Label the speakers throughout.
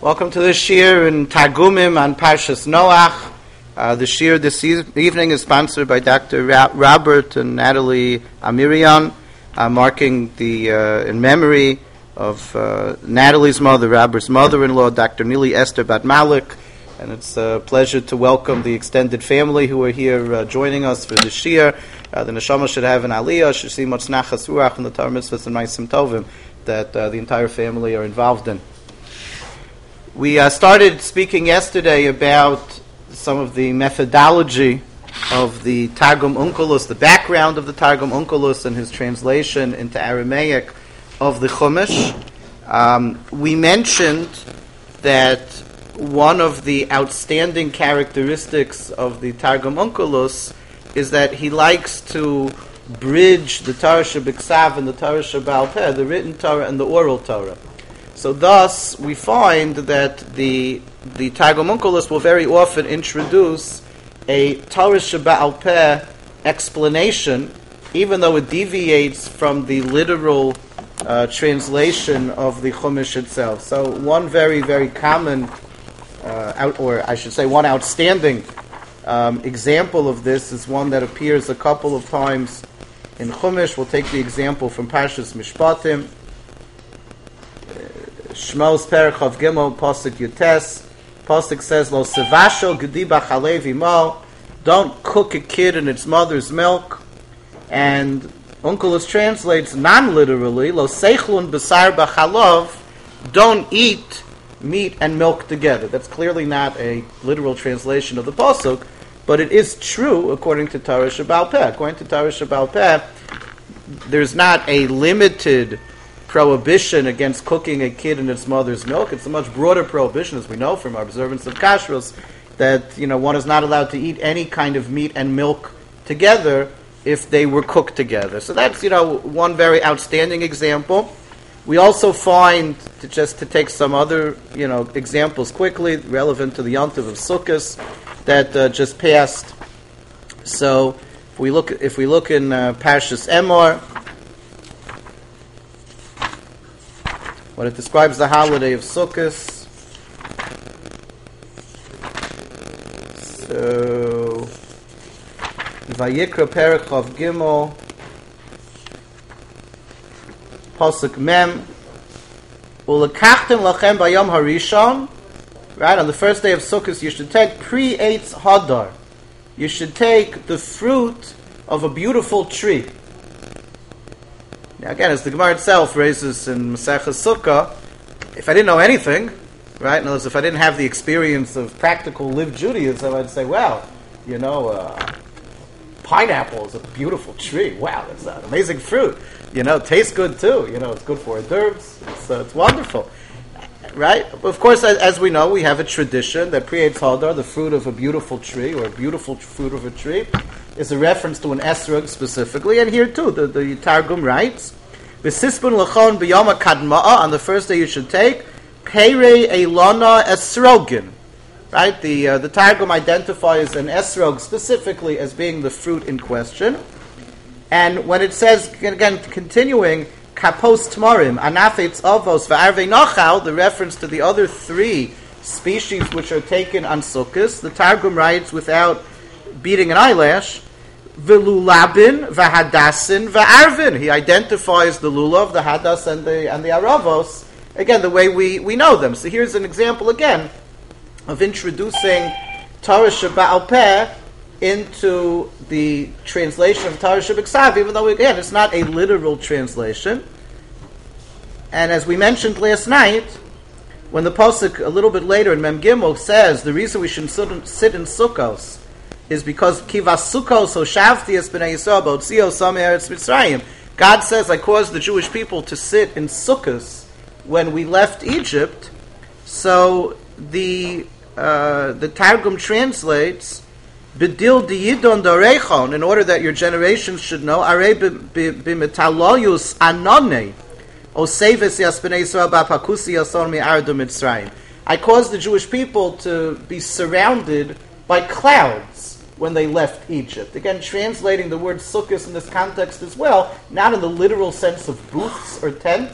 Speaker 1: Welcome to this shir in Targumim on Parshas Noach. The shir this evening is sponsored by Dr. Robert and Natalie Amirian, marking the in memory of Natalie's mother, Robert's mother-in-law, Dr. Nili Esther Bat Malik. And it's a pleasure to welcome the extended family who are here joining us for the shir. The neshama should have an aliyah, should see much nachas ruach in the Torah mitzvahs and ma'asim tovim that the entire family are involved in. We started speaking yesterday about some of the methodology of the Targum Onkelos, the background of the Targum Onkelos and his translation into Aramaic of the Chumash. We mentioned that one of the outstanding characteristics of the Targum Onkelos is that he likes to bridge the Torah Shebiksav and the Torah Sheba'al Peh, the written Torah and the oral Torah. So thus, we find that the Targum Onkelos will very often introduce a Torah Sheba'al Peh explanation, even though it deviates from the literal translation of the Chumash itself. So one very, very common, one outstanding example of this is one that appears a couple of times in Chumash. We'll take the example from Parshas Mishpatim. Shmos Perek Chav Gimel Pasuk Yutes. Pasuk says, "Lo sevasho gedi b'chalev imo." Don't cook a kid in its mother's milk. And Onkelos translates non-literally, "Lo seichlun b'sar b'chalav." Don't eat meat and milk together. That's clearly not a literal translation of the pasuk, but it is true according to Torah Sheba'al Peh. According to Torah Sheba'al Peh, there's not a limited prohibition against cooking a kid in its mother's milk. It's a much broader prohibition, as we know from our observance of kashrus, that one is not allowed to eat any kind of meat and milk together if they were cooked together. So that's one very outstanding example. We also find, to take some other examples quickly relevant to the Yom Tov of Sukkos that just passed. So if we look in Parshas Emor, when it describes the holiday of Sukkos, so Vayikra Perek Chav Gimel Pasuk Mem Ulekachtem Lachem Bayom Harishon. Right, on the first day of Sukkos, you should take pre-Eitz Hadar. You should take the fruit of a beautiful tree. Now again, as the Gemara itself raises in Maseches Sukkah, if I didn't know anything, right? In other words, if I didn't have the experience of practical lived Judaism, I'd say, pineapple is a beautiful tree. Wow, that's an amazing fruit. Tastes good too. It's good for hors d'oeuvres. It's wonderful. Right? Of course, as we know, we have a tradition that pre-Eitz Hadar, the fruit of a beautiful tree, or a beautiful fruit of a tree, is a reference to an esrog specifically. And here too, the Targum writes, "V'sispun lachon b'yom kadma'a." On the first day, you should take Perei Eilona esrogin. Right? The Targum identifies an esrog specifically as being the fruit in question. And when it says, again, continuing, Kapos Tmarim, Anafetz Avos, V'arvei Nochal, the reference to the other three species which are taken on Sukkos, the Targum writes without beating an eyelash, V'lulabin, V'hadasin, V'arvin. He identifies the lulav, the hadas, and the aravos, again, the way we know them. So here's an example, again, of introducing Torah Sheba'al Peh into the translation of Torah Shebiksav, even though, again, it's not a literal translation. And as we mentioned last night, when the pasuk a little bit later in Mem Gimel says the reason we should sit in Sukkos is because Kivas Sukkos Hoshavti Es B'nai Yisrael B'otzios Sam Eretz Mitzrayim. God says, I caused the Jewish people to sit in Sukkos when we left Egypt. So the Targum translates, B'dil diyidon darechon, in order that your generations should know, Arei b'metaloyus anone, oseves yas b'nei Yisrael b'apakusi yason mi'ardu Mitzrayim. I caused the Jewish people to be surrounded by clouds when they left Egypt. Again, translating the word sukkos in this context as well, not in the literal sense of booths or tents,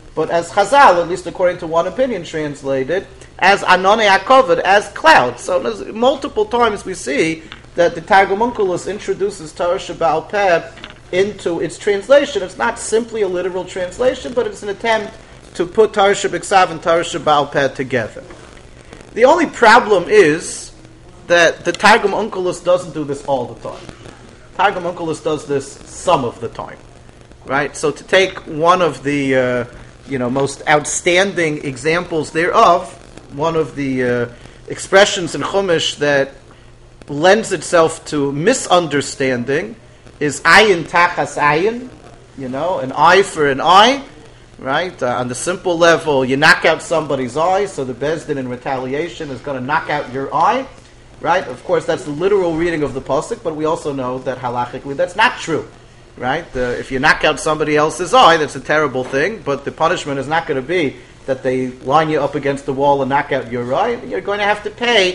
Speaker 1: but as Chazal, at least according to one opinion, translated as Anone HaKovod, as clouds. So multiple times we see that the Targum Onkelos introduces Torah Sheba'al Peh into its translation. It's not simply a literal translation, but it's an attempt to put Torah Shebiksav and Torah Sheba'al Peh together. The only problem is that the Targum Onkelos doesn't do this all the time. Targum Onkelos does this some of the time, right? So to take one of the most outstanding examples thereof, one of the expressions in Chumash that lends itself to misunderstanding is ayin tachas ayin, an eye for an eye, right? On the simple level, you knock out somebody's eye, so the Beis Din in retaliation is going to knock out your eye, right? Of course, that's the literal reading of the pasuk, but we also know that halachically that's not true, right? If you knock out somebody else's eye, that's a terrible thing, but the punishment is not going to be that they line you up against the wall and knock out your eye. You're going to have to pay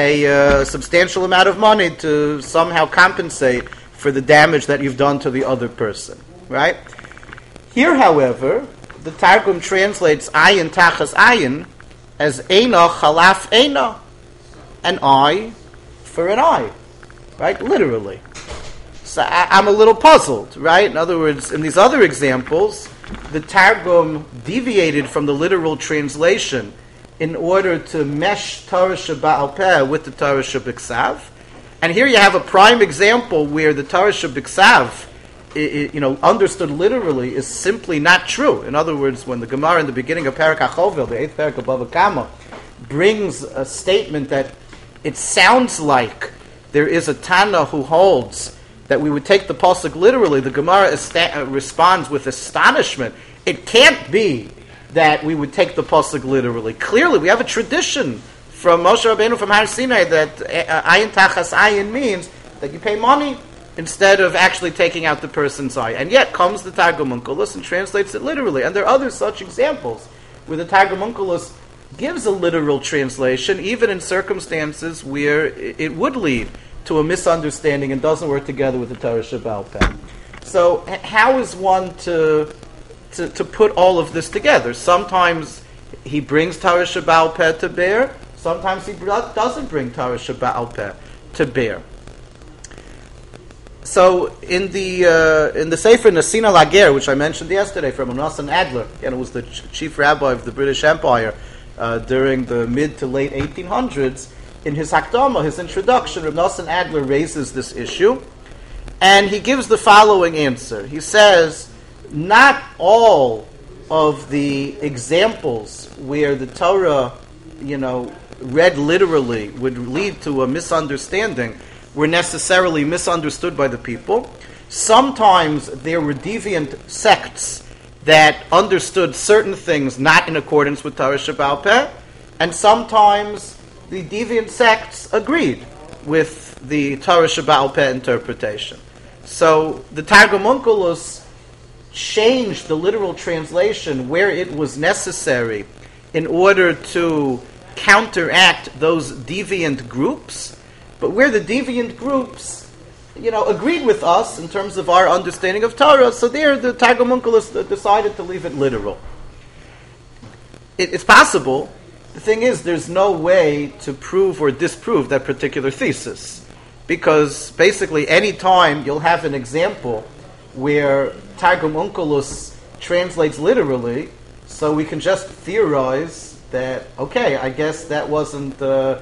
Speaker 1: a substantial amount of money to somehow compensate for the damage that you've done to the other person, right? Here, however, the Targum translates ayin tachas ayin as eina chalaf eina, an eye for an eye, right? Literally. So I'm a little puzzled, right? In other words, in these other examples, the Targum deviated from the literal translation in order to mesh Torah Sheba'al Peh with the Torah Shebiksav. And here you have a prime example where the Torah Shebiksav, understood literally, is simply not true. In other words, when the Gemara in the beginning of Perek HaChovel, the 8th Perek of Bava Kama, brings a statement that it sounds like there is a Tana who holds that we would take the pasuk literally, the Gemara responds with astonishment. It can't be that we would take the pasuk literally. Clearly, we have a tradition from Moshe Rabbeinu from Har Sinai that ayin tachas ayin means that you pay money instead of actually taking out the person's eye. And yet comes the Targum Onkelos and translates it literally. And there are other such examples where the Targum Onkelos gives a literal translation, even in circumstances where it would lead to a misunderstanding and doesn't work together with the Torah Sheba'al Peh. So how is one to put all of this together? Sometimes he brings Torah Sheba'al Peh to bear. Sometimes he doesn't bring Torah Sheba'al Peh to bear. So in the Sefer Nesina Lager, which I mentioned yesterday from Nosson Adler, and it was the chief rabbi of the British Empire during the mid to late 1800s, in his Hakdama, his introduction, Reb Nosson Adler raises this issue, and he gives the following answer. He says, not all of the examples where the Torah, read literally would lead to a misunderstanding were necessarily misunderstood by the people. Sometimes there were deviant sects that understood certain things not in accordance with Torah Sheba'al Peh, and sometimes the deviant sects agreed with the Torah Sheba'al Peh interpretation. So the Targum Onkelos changed the literal translation where it was necessary in order to counteract those deviant groups, but where the deviant groups, agreed with us in terms of our understanding of Torah, so there the Targum Onkelos decided to leave it literal. It's possible. The thing is, there's no way to prove or disprove that particular thesis, because basically any time you'll have an example where Targum Onkelos translates literally, so we can just theorize that, okay, I guess that wasn't a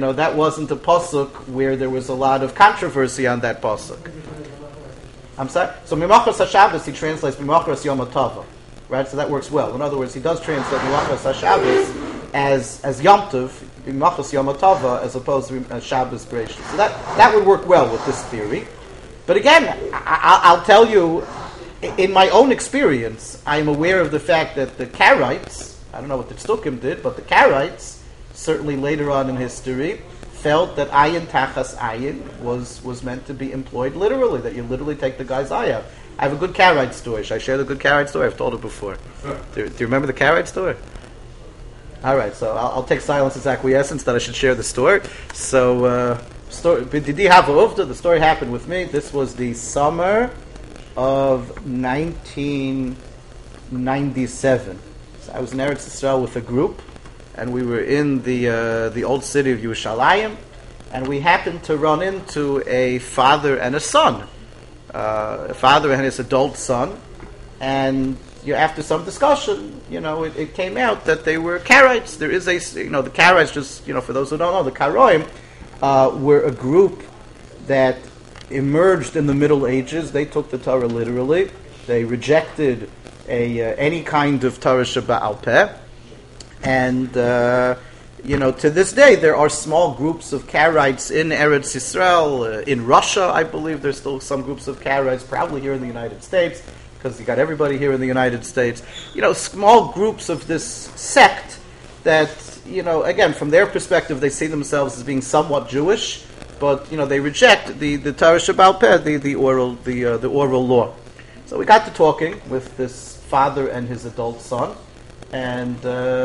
Speaker 1: pasuk where there was a lot of controversy on that pasuk. I'm sorry? So Mimachos HaShabbos, he translates Mimachos Yom HaTova, right? So that works well. In other words, he does translate Mimachos HaShabbos as Yom Tov, Mimachos Yom HaTova, as opposed to Shabbos Bereishis. So that would work well with this theory. But again, I'll tell you, in my own experience, I am aware of the fact that the Karaites, I don't know what the Tzdukim did, but the Karaites, certainly later on in history, felt that ayin tachas ayin was meant to be employed literally, that you literally take the guy's eye out. I have a good Karaite story. Should I share the good Karaite story? I've told it before. Do you remember the Karaite story? All right, so I'll take silence as acquiescence that I should share the story. So, the story happened with me. This was the summer of 1997. So I was in Eretz Yisrael with a group, and we were in the old city of Yerushalayim, and we happened to run into a father and a son, a father and his adult son, and after some discussion, it came out that they were Karaites. There is the Karaites, just, for those who don't know, the Karoim were a group that emerged in the Middle Ages. They took the Torah literally. They rejected any kind of Torah Sheba'al Peh. And, to this day, there are small groups of Karaites in Eretz Yisrael. In Russia, I believe there's still some groups of Karaites, probably here in the United States, because you got everybody here in the United States. Small groups of this sect that, again, from their perspective, they see themselves as being somewhat Jewish, but, they reject the Torah Sheba'al Peh, the oral law. So we got to talking with this father and his adult son, and,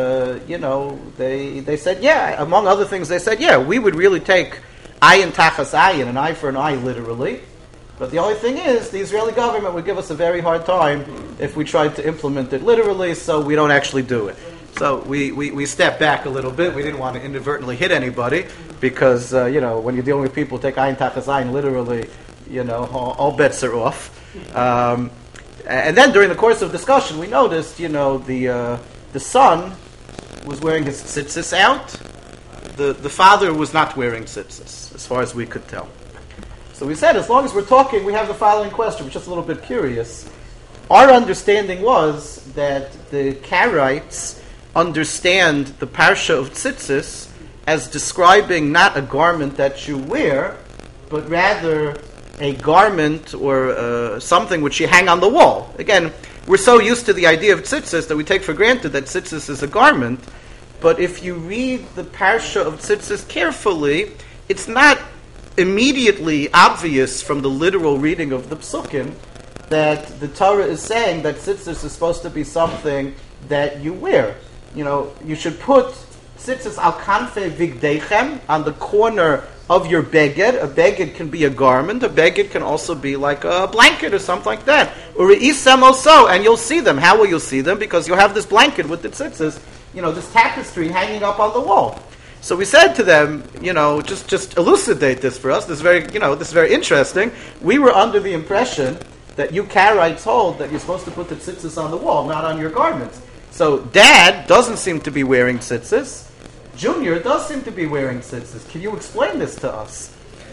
Speaker 1: they said, among other things, they said, we would really take ayin tachas ayin, an eye for an eye, literally. But the only thing is, the Israeli government would give us a very hard time if we tried to implement it literally, so we don't actually do it. So we stepped back a little bit. We didn't want to inadvertently hit anybody, because, when you're dealing with people who take ayin tachas ayin literally, all bets are off. And then during the course of discussion, we noticed, the son was wearing his tzitzis out. The father was not wearing tzitzis, as far as we could tell. So we said, as long as we're talking, we have the following question, which is just a little bit curious. Our understanding was that the Karaites understand the parsha of tzitzis as describing not a garment that you wear, but rather a garment or something which you hang on the wall. Again, we're so used to the idea of tzitzis that we take for granted that tzitzis is a garment, but if you read the parsha of tzitzis carefully, it's not immediately obvious from the literal reading of the psukim that the Torah is saying that tzitzis is supposed to be something that you wear. You should put tzitzis al kanfe vigdeichem, on the corner of your beged. A beged can be a garment. A beged can also be like a blanket or something like that. Uri'isem also, and you'll see them. How will you see them? Because you'll have this blanket with the tzitzis, this tapestry hanging up on the wall. So we said to them, just elucidate this for us. This is very interesting. We were under the impression that you Karaites hold that you're supposed to put the tzitzis on the wall, not on your garments. So Dad doesn't seem to be wearing tzitzis. Junior does seem to be wearing tzitzis. Can you explain this to us?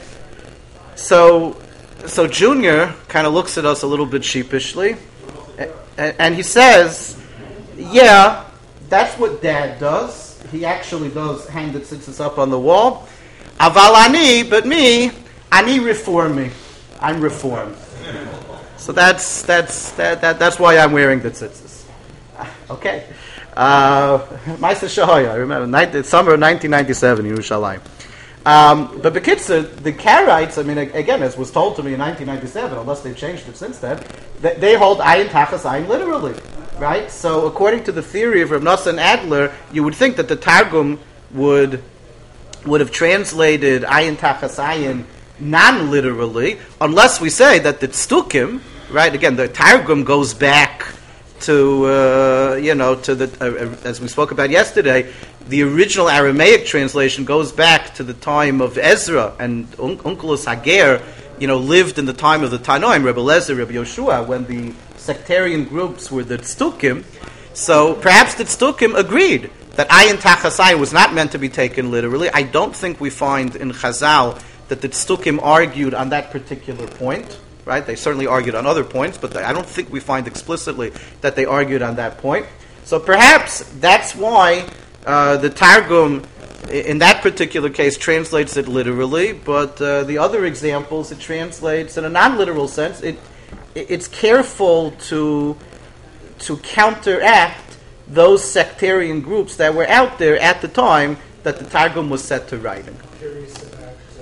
Speaker 1: So Junior kind of looks at us a little bit sheepishly, and he says, yeah, that's what Dad does. He actually does hang the tzitzis up on the wall. Aval ani, but me, ani reformi. I'm reformed. So that's why I'm wearing the tzitzis. Okay. Ma'aseh Shahoya, I remember, summer of 1997 in Yerushalayim. But Bekitzer, the Karaites, again, as was told to me in 1997, unless they've changed it since then, they hold ayin tachas ayin literally. Right? So according to the theory of Rav Nosson Adler, you would think that the Targum would have translated ayin tachas ayin non-literally, unless we say that the Tztukim, right? Again, the Targum goes back to the as we spoke about yesterday, the original Aramaic translation goes back to the time of Ezra, and Onkelos Hager, lived in the time of the Tanoim, Rebbe Lezer, Rebbe Yoshua, when the sectarian groups were the Tztukim. So perhaps the Tztukim agreed that ayin tachas ayin was not meant to be taken literally. I don't think we find in Chazal that the Tztukim argued on that particular point. Right? They certainly argued on other points, but I don't think we find explicitly that they argued on that point. So perhaps that's why the Targum, in that particular case, translates it literally, but the other examples, it translates in a non-literal sense. It's careful to counteract those sectarian groups that were out there at the time that the Targum was set to writing.
Speaker 2: I'm curious about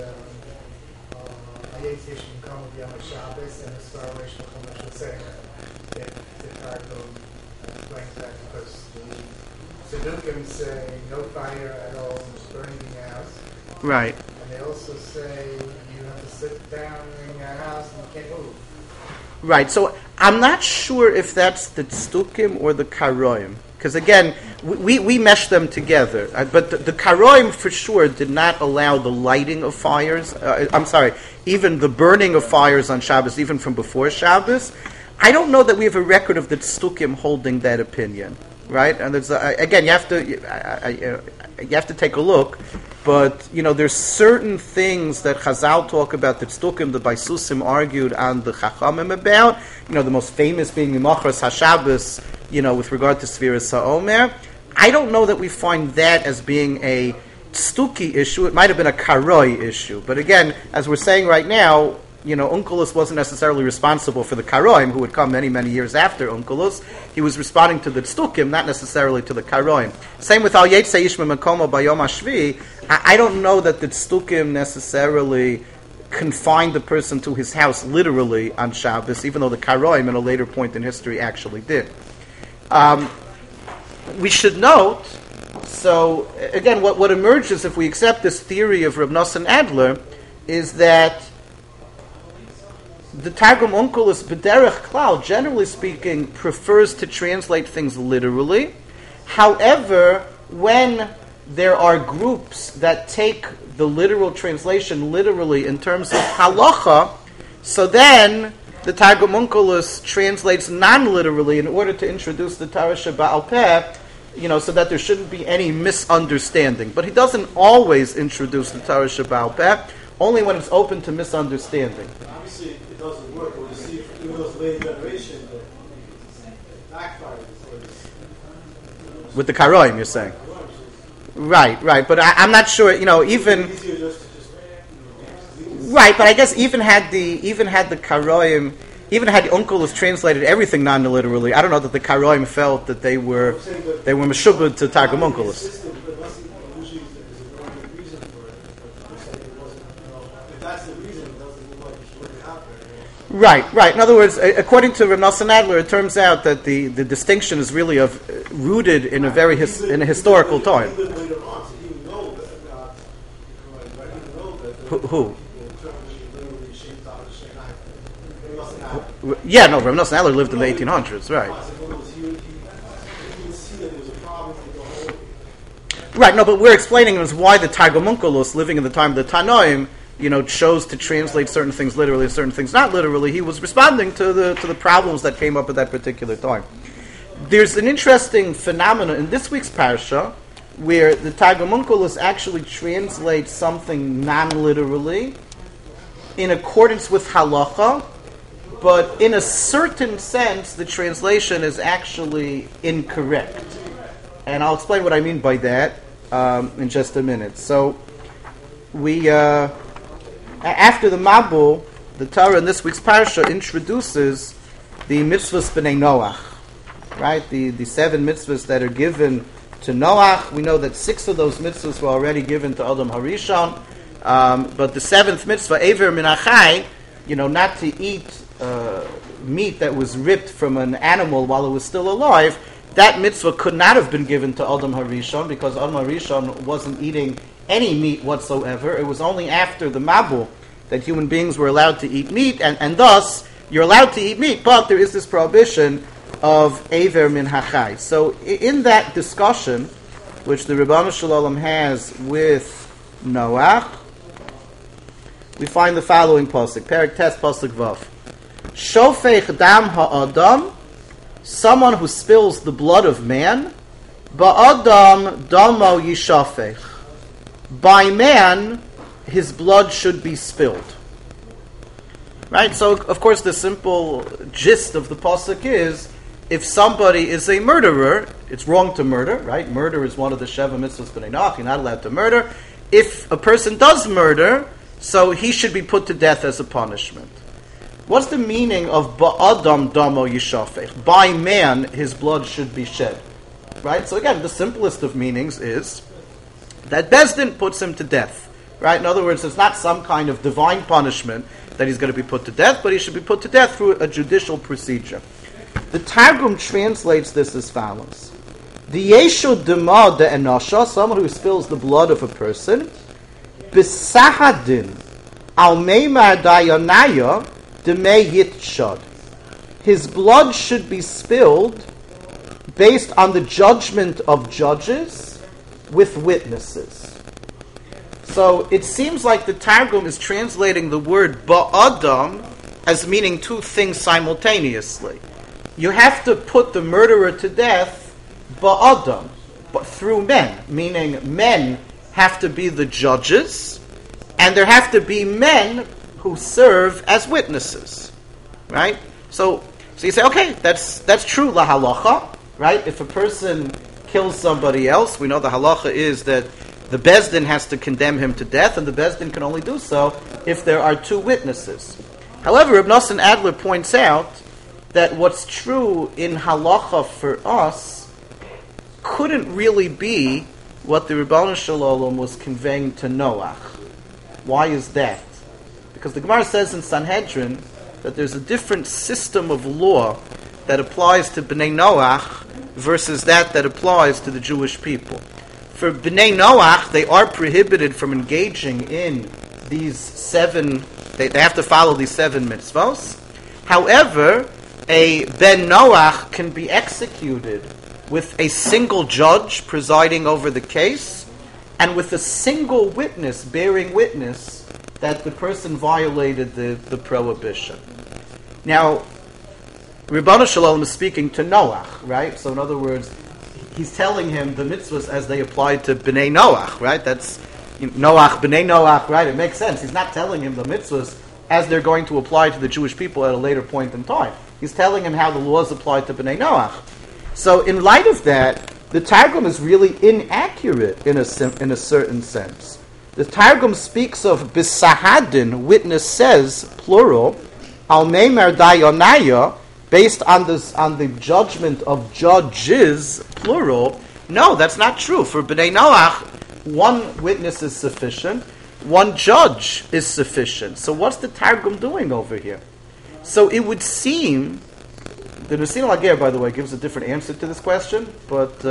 Speaker 2: Shabbos and as far as Chumash was saying that the Targum explains that because the Tzaddukim say no fire at all, just burning the house.
Speaker 1: Right.
Speaker 2: And they also say you have to sit down in your house and you can't move.
Speaker 1: Right. So I'm not sure if that's the Tztukim or the Karoim. Because again, we mesh them together. But the Karoim for sure did not allow the lighting of fires. Even the burning of fires on Shabbos, even from before Shabbos. I don't know that we have a record of the Tzdukim holding that opinion, right? And there's again, you have to take a look. But there's certain things that Chazal talk about that Tzdukim, the Baisusim argued on the Chachamim about. The most famous being Mimachras HaShabbos, with regard to Sfiras HaOmer. I don't know that we find that as being a Tzduki issue. It might have been a Karoi issue. But again, as we're saying right now, Onkelos wasn't necessarily responsible for the Karoim, who would come many, many years after Onkelos. He was responding to the Tzdukim, not necessarily to the Karoim. Same with Al Yetzei Ish Me'Makomo Bayom HaShvi. I don't know that the Tzdukim necessarily confined the person to his house literally on Shabbos, even though the Karoim, at a later point in history, actually did. We should note, so again, what emerges if we accept this theory of Reb Nosson Adler is that the Targum Onkelos B'derech Klal, generally speaking, prefers to translate things literally. However, when there are groups that take the literal translation literally in terms of halacha, so then the Targum Onkelos translates non-literally in order to introduce the Torah Sheba'al Peh, so that there shouldn't be any misunderstanding. But he doesn't always introduce the Torah Sheba'al Peh, only when it's open to misunderstanding.
Speaker 3: Obviously, it doesn't work. When you see even those late generation, it backfires.
Speaker 1: With the Karoim, you're saying? Right. But I'm not sure. Even right. But I guess even had the Karoim, even had the Onkelos translated everything non-literally, I don't know that the Karoim felt that they were meshubed to Targum Onkelos. Right. In other words, according to Reb Nosson Adler, it turns out that the distinction is really rooted in a very in a historical time. Who? Yeah, no, Reb Nosson Adler lived in the 1800s, right. Right, no, but we're explaining is why the Targum Onkelos, living in the time of the Tanoim, chose to translate certain things literally and certain things not literally. He was responding to the problems that came up at that particular time. There's an interesting phenomenon in this week's parsha where the Targum Onkelos actually translates something non-literally in accordance with halacha, but in a certain sense, the translation is actually incorrect. And I'll explain what I mean by that in just a minute. So, after the Mabul, the Torah in this week's parsha introduces the mitzvahs b'nei Noach, right? The 7 mitzvahs that are given to Noach. We know that 6 of those mitzvahs were already given to Adam Harishon, but the 7th mitzvah, Ever min hachai, not to eat meat that was ripped from an animal while it was still alive. That mitzvah could not have been given to Adam Harishon because Adam Harishon wasn't eating any meat whatsoever. It was only after the Mabul that human beings were allowed to eat meat, and thus you're allowed to eat meat, but there is this prohibition of Ever min hachai. So in that discussion, which the Rebbeinu Shalom has with Noach, we find the following pasuk, Perek Tes pasuk Vav. Shofech dam ha'adam, someone who spills the blood of man, ba'adam damo yishafech. By man, his blood should be spilled. Right? So, of course, the simple gist of the pasuk is, if somebody is a murderer, it's wrong to murder, right? Murder is one of the Sheva mitzvahs b'nei Noach. You're not allowed to murder. If a person does murder, so he should be put to death as a punishment. What's the meaning of ba'adam damo yishafech? By man, his blood should be shed. Right? So again, the simplest of meanings is that Beis Din puts him to death. Right? In other words, it's not some kind of divine punishment that he's going to be put to death, but he should be put to death through a judicial procedure. The Targum translates this as follows. The Yeshu Dema de Enasha, someone who spills the blood of a person, B'sahadin al meimar dayanaya demei yitshad. His blood should be spilled based on the judgment of judges with witnesses. So it seems like the Targum is translating the word ba'adam as meaning two things simultaneously. You have to put the murderer to death ba'adam, but through men, meaning men have to be the judges, and there have to be men who serve as witnesses, right? So you say, okay, that's true, la halacha, right? If a person kills somebody else, we know the halacha is that the Bezdin has to condemn him to death, and the Bezdin can only do so if there are two witnesses. However, Reb Nosson Adler points out that what's true in halacha for us couldn't really be what the Ribbono Shel Olam was conveying to Noach. Why is that? Because the Gemara says in Sanhedrin that there's a different system of law that applies to Bnei Noach versus that applies to the Jewish people. For Bnei Noach, they are prohibited from engaging in these seven, they have to follow these seven mitzvos. However, a Ben Noach can be executed with a single judge presiding over the case and with a single witness bearing witness that the person violated the prohibition. Now, Ribbono Shel Olam is speaking to Noach, right? So in other words, he's telling him the mitzvahs as they apply to Bnei Noach, right? That's Noach, Bnei Noach, right? It makes sense. He's not telling him the mitzvahs as they're going to apply to the Jewish people at a later point in time. He's telling him how the laws apply to Bnei Noach. So in light of that, the Targum is really inaccurate in a certain sense. The Targum speaks of Bisahadin, witness says, plural, Al Meimer Dayonaya, based on the judgment of judges, plural. No, that's not true. For Bnei Noach, one witness is sufficient, one judge is sufficient. So what's the Targum doing over here? So it would seem, the Nesina Lager, by the way, gives a different answer to this question, but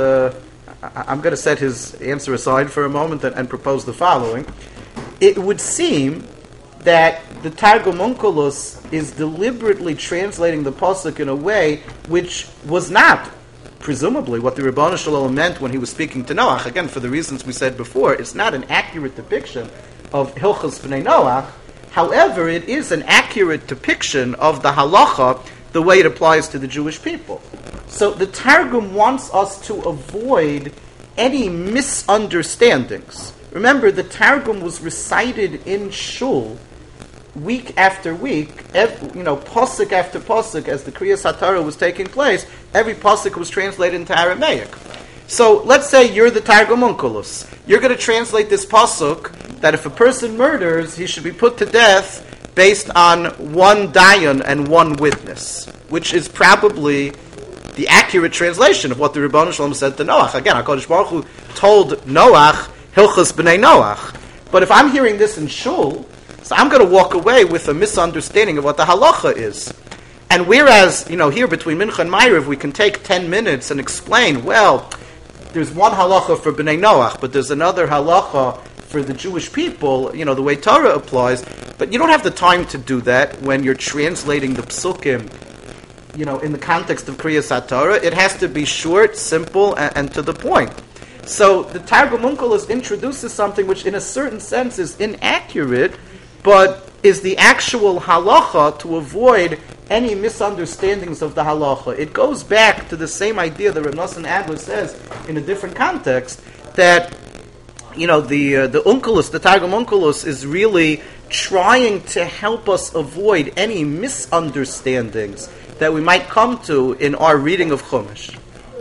Speaker 1: I'm going to set his answer aside for a moment and propose the following. It would seem that the Targum Onkelos is deliberately translating the pasuk in a way which was not, presumably, what the Ribbono Shel Olam meant when he was speaking to Noach. Again, for the reasons we said before, it's not an accurate depiction of Hilchos Bnei Noach. However, it is an accurate depiction of the halacha, the way it applies to the Jewish people. So the Targum wants us to avoid any misunderstandings. Remember, the Targum was recited in shul week after week, pasuk after pasuk, as the Kriyas HaTorah was taking place, every pasuk was translated into Aramaic. So let's say you're the Targum Onkelos. You're going to translate this pasuk that if a person murders, he should be put to death based on one dayan and one witness, which is probably the accurate translation of what the Ribbono Shel Olam said to Noach. Again, HaKadosh Baruch Hu told Noach, Hilchos Bnei Noach. But if I'm hearing this in shul, so I'm going to walk away with a misunderstanding of what the halacha is. And whereas, here between Mincha and Ma'ariv, we can take 10 minutes and explain, well, there's one halacha for Bnei Noach, but there's another halacha for the Jewish people, the way Torah applies. But you don't have the time to do that when you're translating the psukim, in the context of Kriyas HaTorah. It has to be short, simple, and to the point. So the Targum Onkelos introduces something which in a certain sense is inaccurate, but is the actual halacha to avoid any misunderstandings of the halacha. It goes back to the same idea that Reb Nosson Adler says in a different context, that the Onkelos, the Targum Onkelos, is really trying to help us avoid any misunderstandings that we might come to in our reading of Chumash.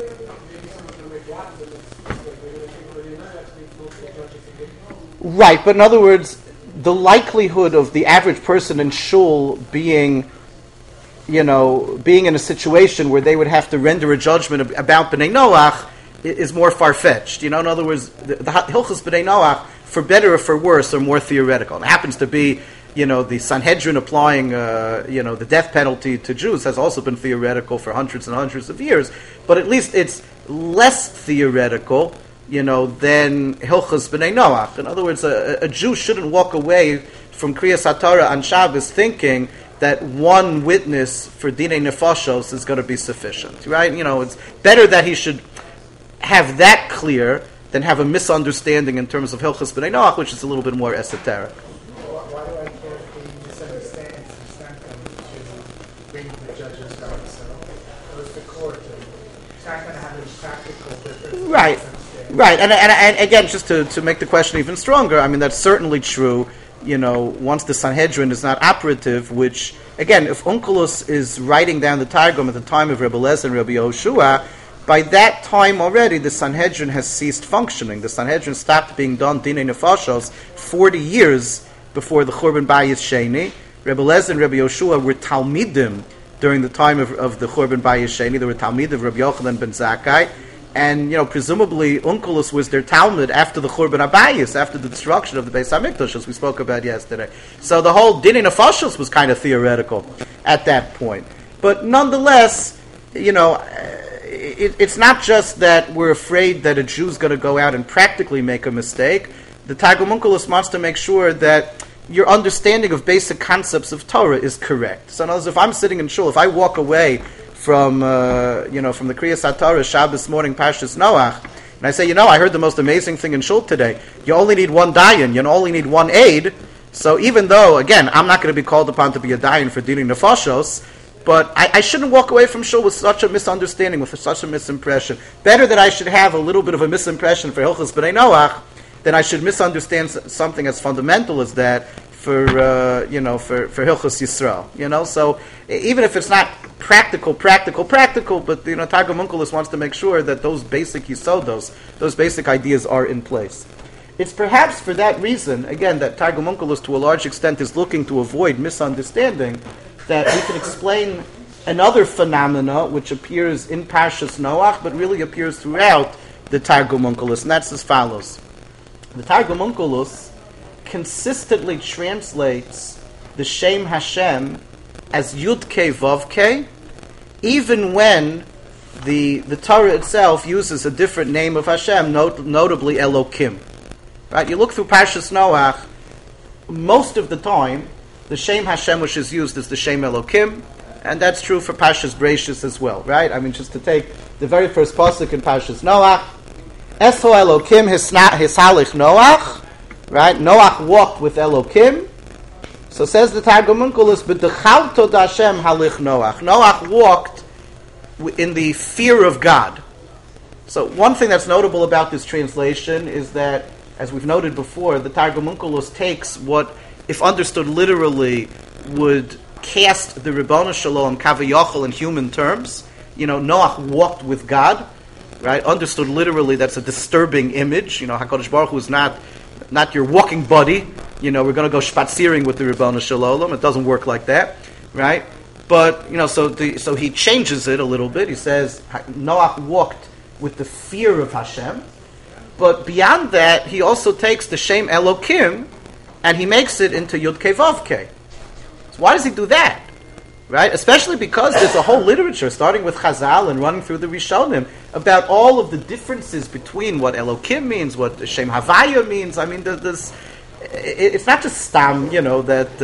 Speaker 1: Right, but in other words, the likelihood of the average person in shul being in a situation where they would have to render a judgment about Bnei Noach is more far-fetched. In other words, the Hilchos Bnei Noach, for better or for worse, are more theoretical. It happens to be, the Sanhedrin applying, the death penalty to Jews has also been theoretical for hundreds and hundreds of years, but at least it's less theoretical, than Hilchos Bnei Noach. In other words, a Jew shouldn't walk away from Kriyas HaTorah on Shabbos thinking that one witness for Dinei Nefashos is going to be sufficient, right? It's better that he should have that clear than have a misunderstanding in terms of Hilchos B'nai Noach, which is a little bit more esoteric.
Speaker 2: Why do I care if he misunderstands and sent them to bring the judge's right? So goes to court, and it's not going to have any practical difference.
Speaker 1: Right. And again, just to make the question even stronger, I mean, that's certainly true, once the Sanhedrin is not operative, which, again, if Onkelos is writing down the Targum at the time of Rebbe Eliezer and Rebbe Yehoshua, by that time already, the Sanhedrin has ceased functioning. The Sanhedrin stopped being done Dinei Nefashos 40 years before the Churban Bayis Sheni. Rebbe Eliezer and Rebbe Yehoshua were Talmidim during the time of the Churban Bayis Sheni. They were Talmidim of Rebbe Yochanan ben Zakkai. And, presumably, Onkelos was their Talmud after the Churban Abayis, after the destruction of the Beis HaMikdash, as we spoke about yesterday. So the whole Dinei Nefashos was kind of theoretical at that point. But nonetheless, it's not just that we're afraid that a Jew's going to go out and practically make a mistake. The Targum Onkelos wants to make sure that your understanding of basic concepts of Torah is correct. So in other words, if I'm sitting in shul, if I walk away from the Kriyas HaTorah Shabbos morning Parshas Noach, and I say, I heard the most amazing thing in shul today. You only need one dayan, you only need one aid. So even though, again, I'm not going to be called upon to be a dayan for Dinei Nefashos, but I shouldn't walk away from shul with such a misunderstanding, with such a misimpression. Better that I should have a little bit of a misimpression for Hilchos B'nai Noach than I should misunderstand something as fundamental as that for Hilchos Yisrael. So even if it's not practical, but Targum Onkelos wants to make sure that those basic yisodos, those basic ideas are in place. It's perhaps for that reason, again, that Targum Onkelos to a large extent is looking to avoid misunderstanding, that we can explain another phenomena which appears in Parshas Noach, but really appears throughout the Targum Onkelos, and that's as follows. The Targum Onkelos consistently translates the Shem Hashem as Yud-Kei Vav-Kei, even when the Torah itself uses a different name of Hashem, notably Elokim. Right? You look through Parshas Noach, most of the time, the Shem Hashem which is used is the Shem Elokim, and that's true for Parshas Bereishis as well, right? I mean, just to take the very first pasuk in Parshas Noach, Eso Elokim Hishalich Noach, right? Noach walked with Elokim. So says the Targum Onkelos, B'dechalto Hashem Halich Noach. Noach walked in the fear of God. So one thing that's notable about this translation is that, as we've noted before, the Targum Onkelos takes what, if understood literally, would cast the Ribono Shel Olam Kaviyachol in human terms. Noach walked with God, right? Understood literally, that's a disturbing image. HaKadosh Baruch Hu is not your walking buddy. We're going to go spaziering with the Ribono Shel Olam. It doesn't work like that, right? But so he changes it a little bit. He says Noach walked with the fear of Hashem, but beyond that, he also takes the Shem Elokim and he makes it into Yud-Kei Vav-Kei. So why does he do that? Right? Especially because there's a whole literature, starting with Chazal and running through the Rishonim, about all of the differences between what Elokim means, what Shem Havaya means. I mean, it's not just Stam, that,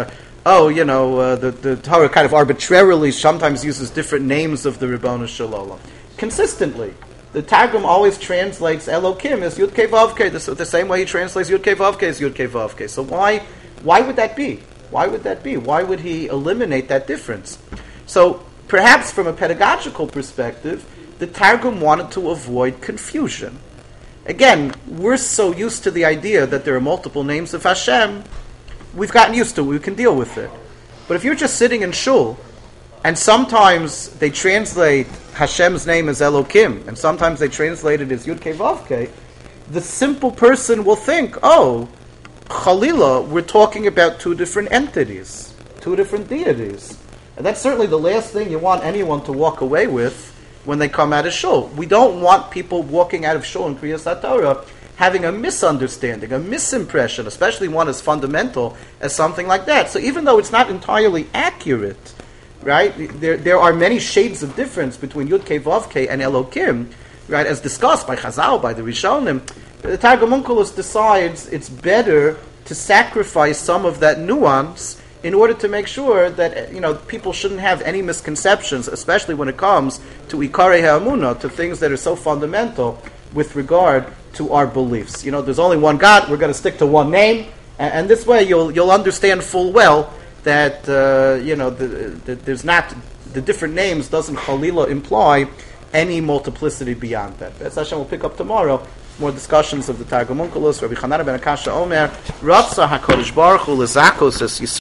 Speaker 1: the Torah kind of arbitrarily sometimes uses different names of the Ribono Shel Olam. Consistently, the Targum always translates Elokim as Yud-Kei Vav-Kei, the same way he translates Yud-Kei Vav-Kei as Yud-Kei Vav-Kei. So why would that be? Why would that be? Why would he eliminate that difference? So perhaps from a pedagogical perspective, the Targum wanted to avoid confusion. Again, we're so used to the idea that there are multiple names of Hashem, we've gotten used to it, we can deal with it. But if you're just sitting in shul, and sometimes they translate Hashem's name as Elokim, and sometimes they translate it as Yud-Kei Vav-Kei, the simple person will think, Chalila, we're talking about two different entities, two different deities. And that's certainly the last thing you want anyone to walk away with when they come out of shul. We don't want people walking out of shul in Kriyas HaTorah having a misunderstanding, a misimpression, especially one as fundamental as something like that. So even though it's not entirely accurate, right, there are many shades of difference between Yud-Kei Vav-Kei and Elokim, right, as discussed by Chazal, by the Rishonim. The Targum Onkelos decides it's better to sacrifice some of that nuance in order to make sure that people shouldn't have any misconceptions, especially when it comes to Ikarei Ha'amunah, to things that are so fundamental with regard to our beliefs. There's only one God. We're going to stick to one name, and this way you'll understand full well that there's not the different names doesn't chalila imply any multiplicity beyond that. Be'ez Hashem will pick up tomorrow more discussions of the Targum Onkelos. Rabbi Chananah ben Akasha Omer, Ratza HaKadosh Baruch Hu L'Zakos Es Yisrael.